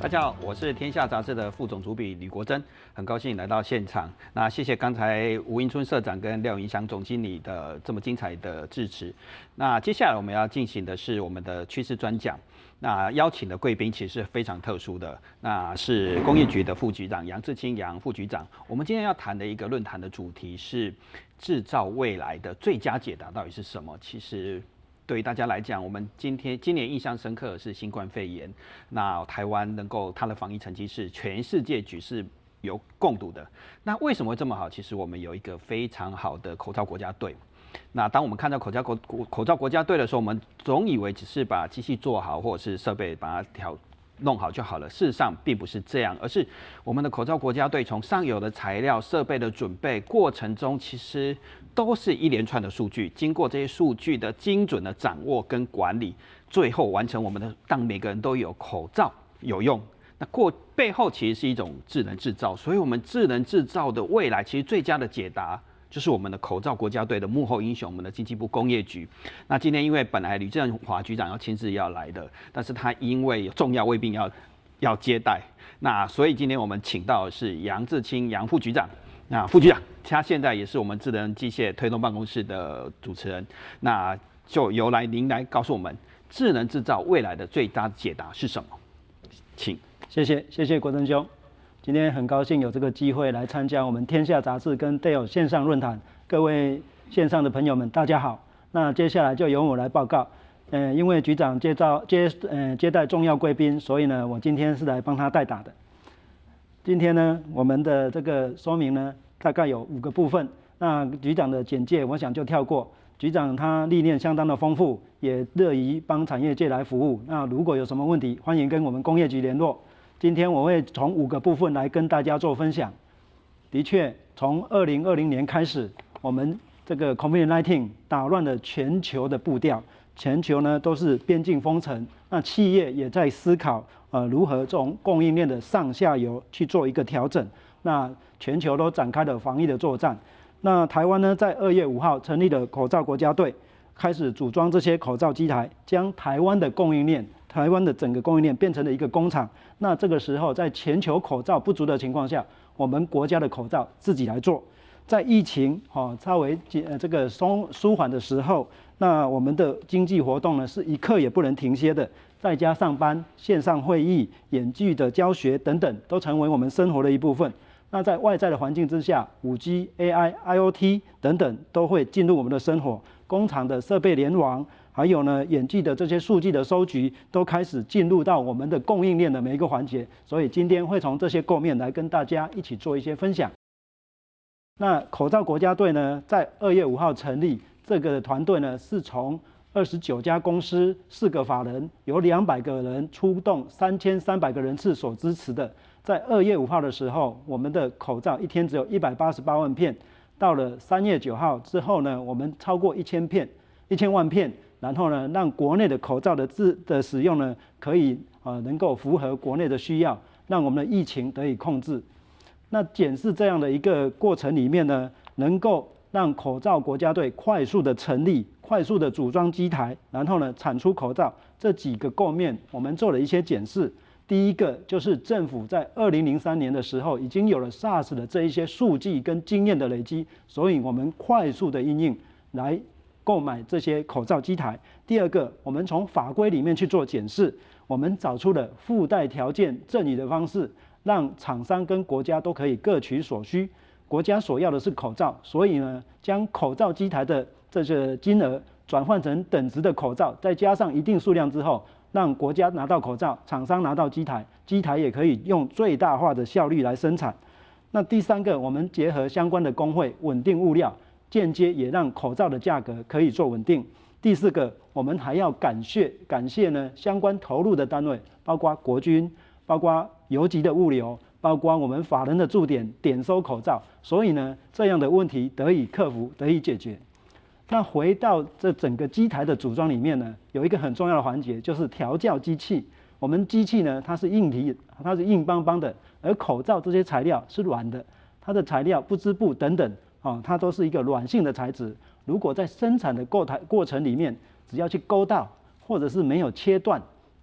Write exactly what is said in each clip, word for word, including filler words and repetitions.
大家好，我是天下杂志的副总主笔吕国珍，很高兴来到现场。那谢谢刚才吴迎春社长跟廖云祥总经理的这么精彩的致辞。那接下来我们要进行的是我们的趋势专讲。那邀请的贵宾其实是非常特殊的，那是工业局的副局长杨志清杨副局长。我们今天要谈的一个论坛的主题是制造未来的最佳解答到底是什么？其实对于大家来讲，我们今天今年印象深刻的是新冠肺炎，那台湾能够它的防疫成绩是全世界举世有共睹的。那为什么会这么好？其实我们有一个非常好的口罩国家队。那当我们看到口罩国口罩国家队的时候，我们总以为只是把机器做好，或者是设备把它调弄好就好了。事实上并不是这样，而是我们的口罩国家队从上游的材料、设备的准备过程中，其实都是一连串的数据，经过这些数据的精准的掌握跟管理，最后完成我们的让每个人都有口罩有用。那过背后其实是一种智能制造，所以我们智能制造的未来，其实最佳的解答就是我们的口罩国家队的幕后英雄，我们的经济部工业局。那今天因为本来吕振华局长要亲自要来的，但是他因为有重要卫兵要要接待，那所以今天我们请到的是杨志清杨副局长。那副局长他现在也是我们智能机械推动办公室的主持人，那就由来您来告诉我们智能制造未来的最佳解答是什么？请。 谢谢谢谢国珍兄。今天很高兴有这个机会来参加我们天下杂志跟 D A I L 线上论坛。各位线上的朋友们，大家好。那接下来就由我来报告。呃，因为局长接招接呃接待重要贵宾，所以呢，我今天是来帮他代打的。今天呢，我们的这个说明呢，大概有五个部分。那局长的简介，我想就跳过。局长他历练相当的丰富，也乐于帮产业界来服务。那如果有什么问题，欢迎跟我们工业局联络。今天我会从五个部分来跟大家做分享。的确，从二零二零年开始，我们这个 COVID 十九 打乱了全球的步调，全球呢都是边境封城，那企业也在思考呃如何从供应链的上下游去做一个调整。那全球都展开了防疫的作战。那台湾呢，在二月五号成立了口罩国家队，开始组装这些口罩机台，将台湾的供应链。台湾的整个供应链变成了一个工厂。那这个时候，在全球口罩不足的情况下，我们国家的口罩自己来做。在疫情哦稍微呃这个松舒缓的时候，那我们的经济活动呢是一刻也不能停歇的，在家上班、线上会议、远距的教学等等，都成为我们生活的一部分。那在外在的环境之下 ，五 G、A I、I O T 等等都会进入我们的生活，工厂的设备联网。还有呢，远距的这些数据的收集都开始进入到我们的供应链的每一个环节，所以今天会从这些构面来跟大家一起做一些分享。那口罩国家队呢，在二月五号成立，这个团队呢是从二十九家公司、四个法人，有两百个人出动，三千三百个人次所支持的。在二月五号的时候，我们的口罩一天只有一百八十八万片，到了三月九号之后呢，我们超过一千片、一千万片。然后呢，让国内的口罩的自的使用呢，可以呃能够符合国内的需要，让我们的疫情得以控制。那检视这样的一个过程里面呢，能够让口罩国家队快速的成立，快速的组装机台，然后呢产出口罩，这几个构面我们做了一些检视。第一个就是政府在二零零三年的时候已经有了 SARS 的这一些数据跟经验的累积，所以我们快速的应用来购买这些口罩机台。第二个，我们从法规里面去做检视，我们找出了附带条件赠与的方式，让厂商跟国家都可以各取所需。国家所要的是口罩，所以呢，将口罩机台的这些金额转换成等值的口罩，再加上一定数量之后，让国家拿到口罩，厂商拿到机台，机台也可以用最大化的效率来生产。那第三个，我们结合相关的工会，稳定物料。间接也让口罩的价格可以做稳定。第四个，我们还要感谢感谢呢相关投入的单位，包括国军，包括邮局的物流，包括我们法人的驻点点收口罩，所以呢这样的问题得以克服，得以解决。那回到这整个机台的组装里面呢，有一个很重要的环节，就是调教机器。我们机器呢，它是硬体，它是硬邦邦的，而口罩这些材料是软的，它的材料不织布等等。哦，它都是一个软性的材质。如果在生产的过台过程里面，只要去勾到，或者是没有切断，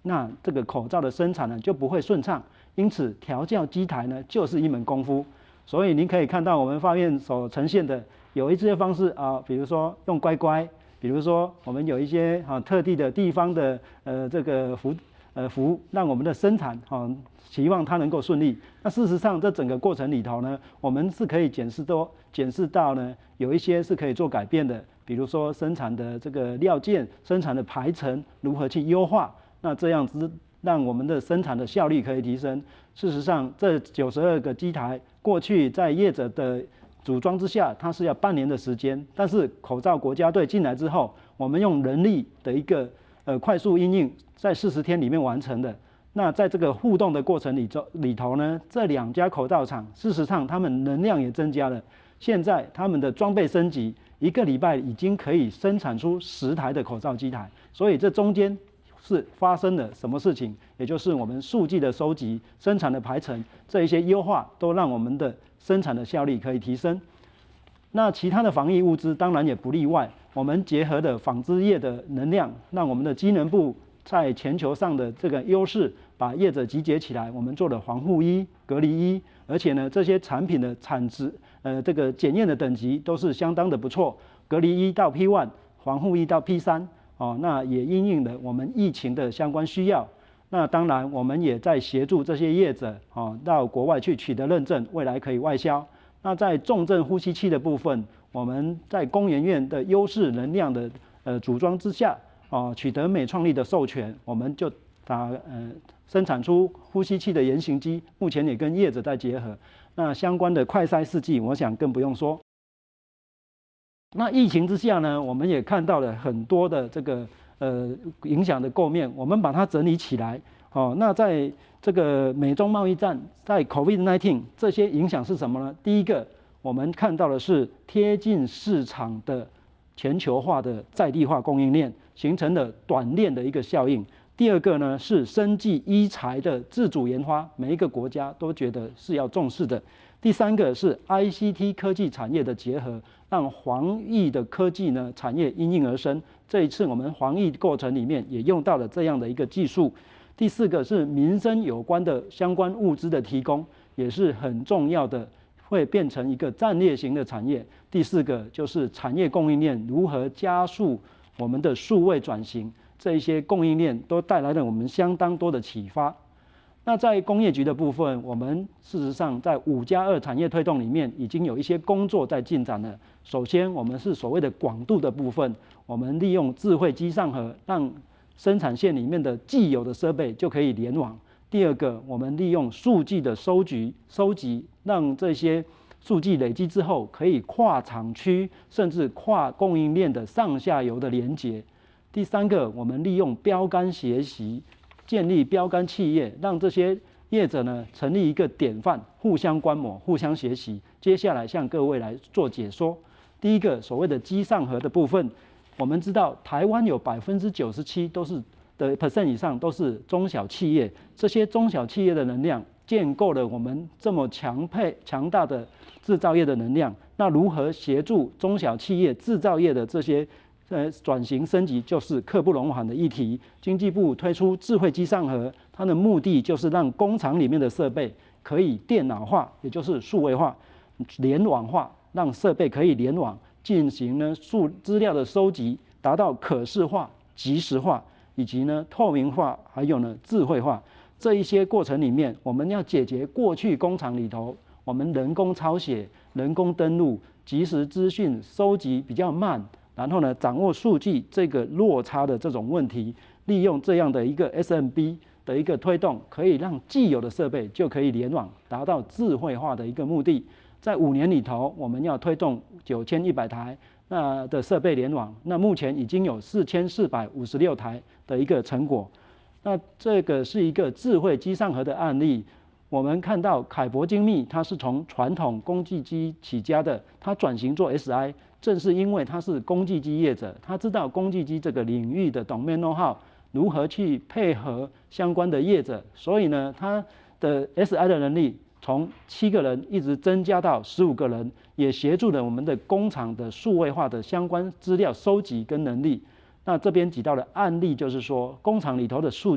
那这个口罩的生产呢就不会顺畅。因此，调教机台呢就是一门功夫。所以您可以看到我们画面所呈现的有一些方式啊，比如说用乖乖，比如说我们有一些啊特地的地方的呃这个服呃服，让我们的生产啊希望它能够顺利。那事实上，这整个过程里头呢，我们是可以检视到检视到呢，有一些是可以做改变的，比如说生产的这个料件、生产的排程如何去优化，那这样子让我们的生产的效率可以提升。事实上，这九十二个机台过去在业者的组装之下，它是要半年的时间，但是口罩国家队进来之后，我们用人力的一个呃快速因应，在四十天里面完成的。那在这个互动的过程里头里头呢，这两家口罩厂事实上他们能量也增加了，现在他们的装备升级，一个礼拜已经可以生产出十台的口罩机台，所以这中间是发生了什么事情？也就是我们数据的收集、生产的排程这一些优化，都让我们的生产的效率可以提升。那其他的防疫物资当然也不例外，我们结合的纺织业的能量，让我们的机能部在全球上的这个优势，把业者集结起来，我们做了防护衣、隔离衣，而且呢，这些产品的产值，呃，这个检验的等级都是相当的不错，隔离衣到 P 一，防护衣到 P 三，哦，那也因应了我们疫情的相关需要。那当然，我们也在协助这些业者，哦，到国外去取得认证，未来可以外销。那在重症呼吸器的部分，我们在工研院的优势能量的呃组装之下，哦，取得美创力的授权，我们就把呃生产出呼吸器的原型机，目前也跟业者在结合。那相关的快筛试剂，我想更不用说。那疫情之下呢，我们也看到了很多的这个呃影响的构面，我们把它整理起来。哦，那在这个美中贸易战，在 COVID 十九 这些影响是什么呢？第一个，我们看到的是贴近市场的全球化的在地化供应链，形成了短链的一个效应。第二个呢，是生技医材的自主研发，每一个国家都觉得是要重视的。第三个是 I C T 科技产业的结合，让防疫的科技呢产业应运而生。这一次我们防疫过程里面也用到了这样的一个技术。第四个是民生有关的相关物资的提供，也是很重要的，会变成一个战略型的产业。第四个就是产业供应链如何加速我们的数位转型，这一些供应链都带来了我们相当多的启发。那在工业局的部分，我们事实上在五加二产业推动里面，已经有一些工作在进展了。首先，我们是所谓的广度的部分，我们利用智慧机上盒，让生产线里面的既有的设备就可以联网。第二个，我们利用数据的收集，收集让这些数据累积之后，可以跨厂区甚至跨供应链的上下游的连结。第三个，我们利用标杆学习，建立标杆企业，让这些业者呢成立一个典范，互相观摩，互相学习。接下来向各位来做解说。第一个，所谓的机上盒的部分，我们知道台湾有百分之九十七都是的 percent 以上都是中小企业，这些中小企业的能量建构了我们这么强配强大的制造业的能量。那如何协助中小企业制造业的这些呃转型升级，就是刻不容缓的议题。经济部推出智慧机上盒，它的目的就是让工厂里面的设备可以电脑化，也就是数位化、联网化，让设备可以联网进行呢数资料的收集，达到可视化、即时化，以及呢透明化，还有呢智慧化。这一些过程里面，我们要解决过去工厂里头我们人工抄写、人工登录、即时资讯收集比较慢，然后呢掌握数据这个落差的这种问题，利用这样的一个 S M B 的一个推动，可以让既有的设备就可以联网，达到智慧化的一个目的。在五年里头，我们要推动九千一百台那的设备联网，那目前已经有四千四百五十六台的一个成果。那这个是一个智慧机上盒的案例。我们看到凯博精密，它是从传统工具机起家的，它转型做 S I， 正是因为它是工具机业者，他知道工具机这个领域的 domain know-how 如何去配合相关的业者，所以呢，他的 S I 的能力从七个人一直增加到十五个人，也协助了我们的工厂的数位化的相关资料收集跟能力。那这边举到的案例就是说，工厂里头的数据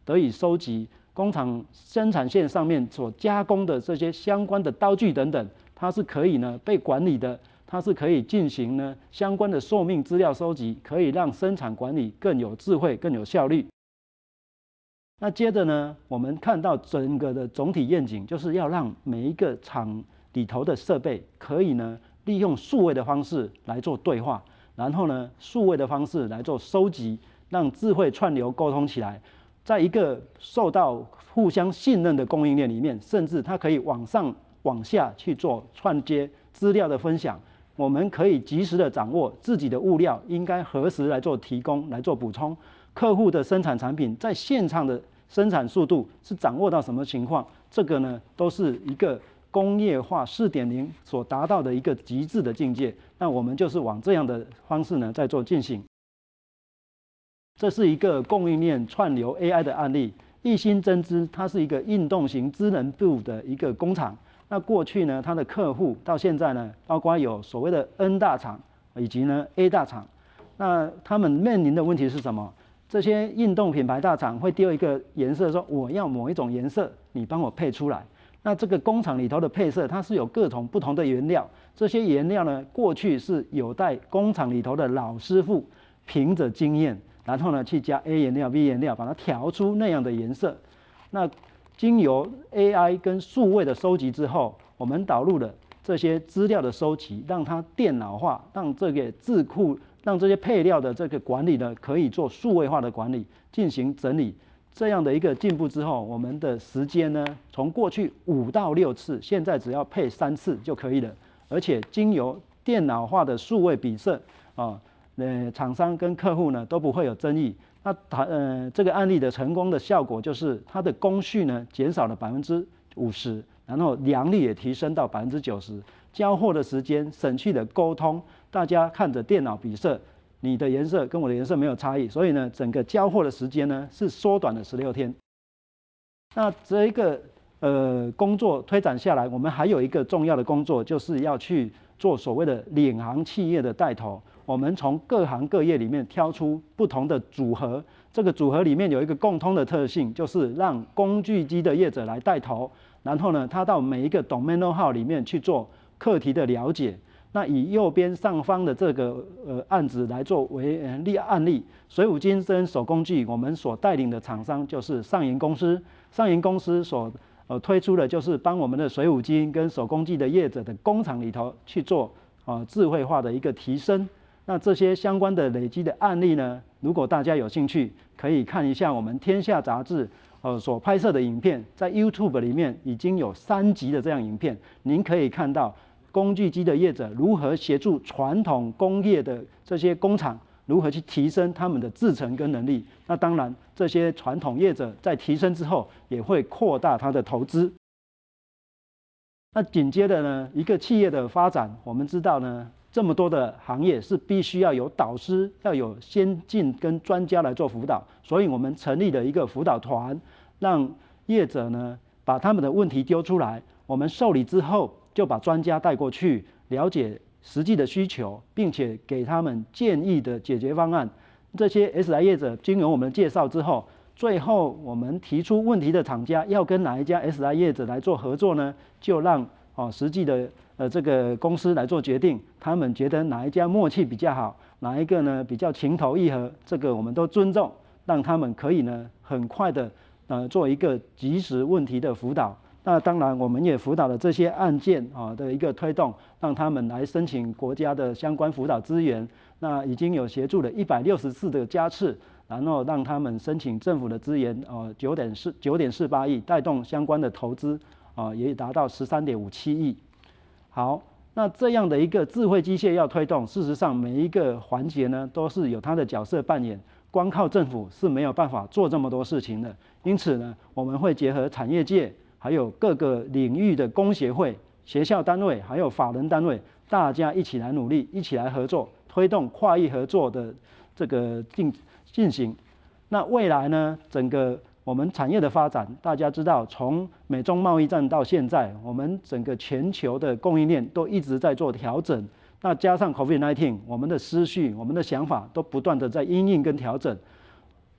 得以收集工厂生产线上面所加工的这些相关的刀具等等，它是可以呢被管理的，它是可以进行呢相关的寿命资料收集，可以让生产管理更有智慧、更有效率。那接着呢，我们看到整个的总体愿景，就是要让每一个厂里头的设备可以呢利用数位的方式来做对话，然后呢数位的方式来做收集，让智慧串流沟通起来，在一个受到互相信任的供应链里面，甚至它可以往上往下去做串接资料的分享，我们可以及时的掌握自己的物料应该何时来做提供、来做补充，客户的生产产品在现场的生产速度是掌握到什么情况，这个呢都是一个工业化 四点零 所达到的一个极致的境界。那我们就是往这样的方式呢在做进行。这是一个供应链串流 A I 的案例，一心针织它是一个运动型智能部的一个工厂。那过去呢，它的客户到现在呢，包括有所谓的 N 大厂以及呢 A 大厂。那他们面临的问题是什么？这些运动品牌大厂会丢一个颜色，说我要某一种颜色，你帮我配出来。那这个工厂里头的配色，它是有各种不同的原料，这些原料呢，过去是有待工厂里头的老师傅凭着经验，然后呢去加 A 颜料、B 颜料，把它调出那样的颜色。那经由 A I 跟数位的收集之后，我们导入了这些资料的收集，让它电脑化，让这个字库。让这些配料的这个管理呢，可以做数位化的管理，进行整理。这样的一个进步之后，我们的时间呢，从过去五到六次，现在只要配三次就可以了。而且经由电脑化的数位比色啊，呃，厂商跟客户呢都不会有争议。那它呃这个案例的成功的效果就是它的工序呢减少了百分之五十，然后良率也提升到百分之九十，交货的时间省去了沟通。大家看着电脑比色，你的颜色跟我的颜色没有差异，所以呢，整个交货的时间呢是缩短了十六天。那这一个呃工作推展下来，我们还有一个重要的工作，就是要去做所谓的领航企业的带头。我们从各行各业里面挑出不同的组合，这个组合里面有一个共通的特性，就是让工具机的业者来带头，然后呢，他到每一个 domain know-how 里面去做课题的了解。那以右边上方的这个呃案子来做为呃例案例，水五金跟手工具，我们所带领的厂商就是上银公司。上银公司所呃推出的就是帮我们的水五金跟手工具的业者的工厂里头去做呃智慧化的一个提升。那这些相关的累积的案例呢，如果大家有兴趣，可以看一下我们天下杂志呃所拍摄的影片，在 YouTube 里面已经有三集的这样影片，您可以看到。工具机的业者如何协助传统工业的这些工厂如何去提升他们的制程跟能力？那当然，这些传统业者在提升之后，也会扩大他的投资。那紧接着呢，一个企业的发展，我们知道呢，这么多的行业是必须要有导师，要有先进跟专家来做辅导，所以我们成立了一个辅导团，让业者呢把他们的问题丢出来，我们受理之后。就把专家带过去，了解实际的需求，并且给他们建议的解决方案。这些 S I 业者经由我们介绍之后，最后我们提出问题的厂家要跟哪一家 S I 业者来做合作呢？就让哦实际的呃这个公司来做决定，他们觉得哪一家默契比较好，哪一个呢比较情投意合，这个我们都尊重，让他们可以呢很快的呃做一个即时问题的辅导。那当然，我们也辅导了这些案件啊的一个推动，让他们来申请国家的相关辅导资源。那已经有协助了一百六十次的加次，然后让他们申请政府的资源，呃，九点四九点四八亿，带动相关的投资，啊，也达到十三点五七亿。好，那这样的一个智慧机械要推动，事实上每一个环节呢，都是有它的角色扮演，光靠政府是没有办法做这么多事情的。因此呢，我们会结合产业界。还有各个领域的工协会、学校单位，还有法人单位，大家一起来努力，一起来合作，推动跨域合作的这个进进行。那未来呢，整个我们产业的发展，大家知道，从美中贸易战到现在，我们整个全球的供应链都一直在做调整。那加上 COVID 十九， 我们的思绪、我们的想法都不断的在因应跟调整。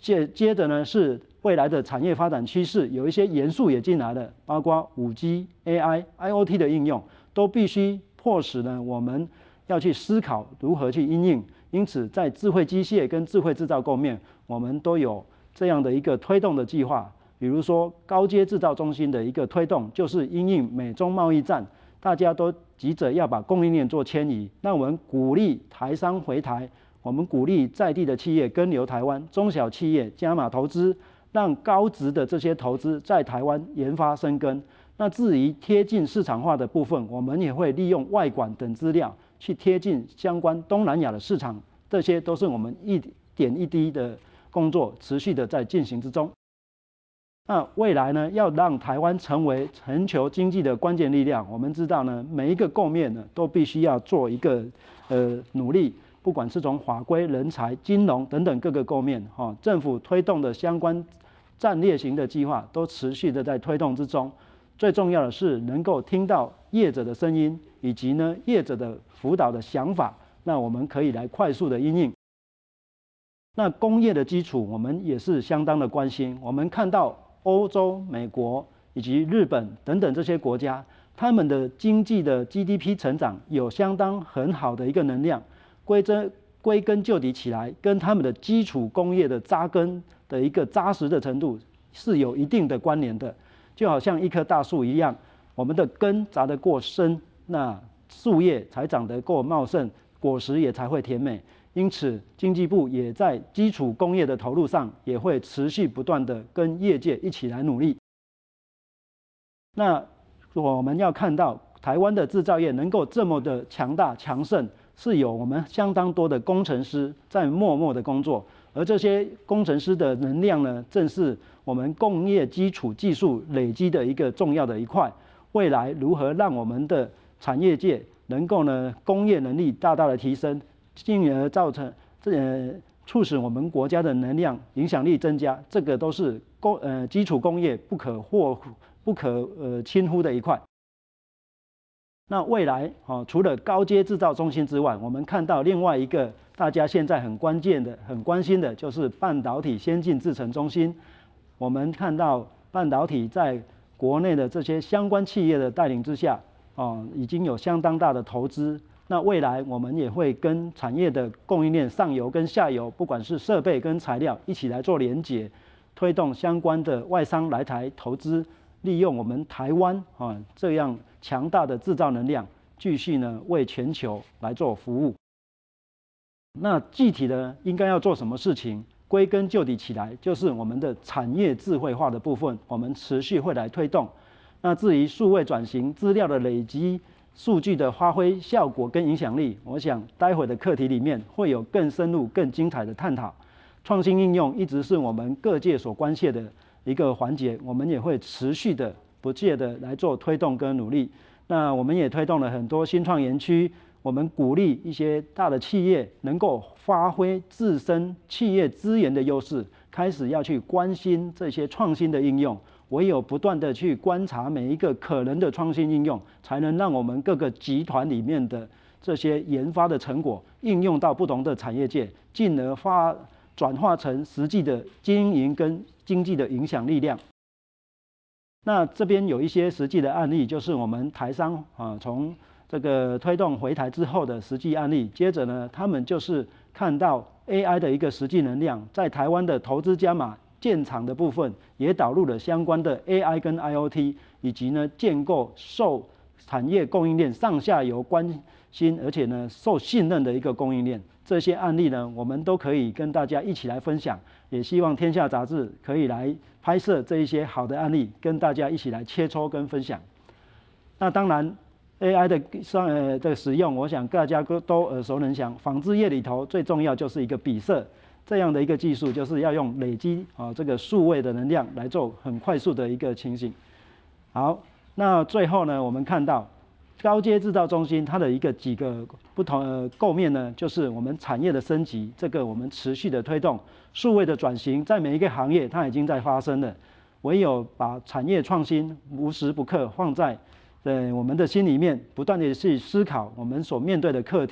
接接着呢是未来的产业发展趋势，有一些元素也进来了，包括 五 G、A I、I O T 的应用，都必须迫使呢我们要去思考如何去因应。因此，在智慧机械跟智慧制造构面，我们都有这样的一个推动的计划。比如说，高阶制造中心的一个推动，就是因应美中贸易战，大家都急着要把供应链做迁移，那我们鼓励台商回台，我们鼓励在地的企业跟留台湾，中小企业加码投资，让高值的这些投资在台湾研发生根。那至于贴近市场化的部分，我们也会利用外管等资料去贴近相关东南亚的市场，这些都是我们一点一滴的工作持续的在进行之中。那未来呢，要让台湾成为全球经济的关键力量，我们知道呢，每一个构面呢都必须要做一个呃努力，不管是从法规、人才、金融等等各个构面，哈、哦，政府推动的相关战略型的计划都持续的在推动之中。最重要的是能够听到业者的声音，以及呢业者的辅导的想法，那我们可以来快速的因应。那工业的基础，我们也是相当的关心。我们看到欧洲、美国以及日本等等这些国家，他们的经济的 G D P 成长有相当很好的一个能量，归根归根究底起来，跟他们的基础工业的扎根的一个扎实的程度是有一定的关联的。就好像一棵大树一样，我们的根扎得过深，那树叶才长得够茂盛，果实也才会甜美。因此，经济部也在基础工业的投入上，也会持续不断的跟业界一起来努力。那我们要看到台湾的制造业能够这么的强大强盛，是有我们相当多的工程师在默默的工作，而这些工程师的能量呢，正是我们工业基础技术累积的一个重要的一块。未来如何让我们的产业界能够呢工业能力大大的提升，进而造成这呃促使我们国家的能量影响力增加，这个都是工呃基础工业不可或不可呃轻忽的一块。那未来哦，除了高阶制造中心之外，我们看到另外一个大家现在很关键的、很关心的，就是半导体先进制程中心。我们看到半导体在国内的这些相关企业的带领之下，哦，已经有相当大的投资。那未来我们也会跟产业的供应链上游跟下游，不管是设备跟材料，一起来做连结，推动相关的外商来台投资。利用我们台湾啊这样强大的制造能量，继续呢为全球来做服务。那具体的应该要做什么事情？归根究底起来，就是我们的产业智慧化的部分，我们持续会来推动。那至于数位转型、资料的累积、数据的发挥效果跟影响力，我想待会的课题里面会有更深入、更精彩的探讨。创新应用一直是我们各界所关切的一个环节，我们也会持续的不懈的来做推动跟努力。那我们也推动了很多新创园区，我们鼓励一些大的企业能够发挥自身企业资源的优势，开始要去关心这些创新的应用。唯有不断的去观察每一个可能的创新应用，才能让我们各个集团里面的这些研发的成果应用到不同的产业界，进而发转化成实际的经营跟经济的影响力量。那这边有一些实际的案例，就是我们台商啊，从这个推动回台之后的实际案例。接着呢，他们就是看到 A I 的一个实际能量，在台湾的投资加码建厂的部分，也导入了相关的 A I 跟 I O T， 以及呢建构受产业供应链上下游关心，而且呢受信任的一个供应链。这些案例呢，我们都可以跟大家一起来分享，也希望天下杂志可以来拍摄这一些好的案例，跟大家一起来切磋跟分享。那当然 A I 的上呃的使用，我想大家都都耳熟能详。纺织业里头最重要就是一个比色这样的一个技术，就是要用累积啊这个数位的能量来做很快速的一个情形。好，那最后呢，我们看到高阶制造中心它的一个几个不同的构面呢，就是我们产业的升级，这个我们持续的推动数位的转型，在每一个行业它已经在发生了。唯有把产业创新无时不刻放在呃我们的心里面，不断的去思考我们所面对的课题，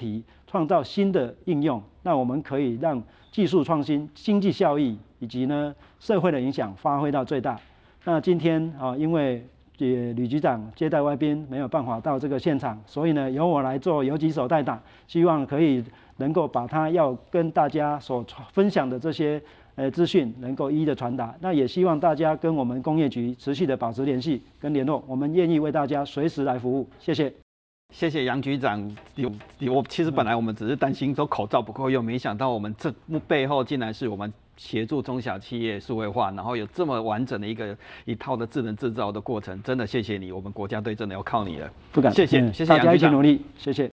创造新的应用，那我们可以让技术创新、经济效益以及呢社会的影响发挥到最大。那今天啊，因为也吕局长接待外宾没有办法到这个现场，所以呢由我来做游击手代打，希望可以能够把他要跟大家所分享的这些呃资讯能够一一的传达。那也希望大家跟我们工业局持续的保持联系跟联络，我们愿意为大家随时来服务。谢谢。 谢谢杨局长。有我其实本来我们只是担心说口罩不够用，没想到我们这背后竟然是我们协助中小企业数位化，然后有这么完整的一个一套的智能制造的过程，真的谢谢你，我们国家队真的要靠你了。 不敢， 谢谢， 嗯、 谢谢大家杨局长。 一起努力，谢谢。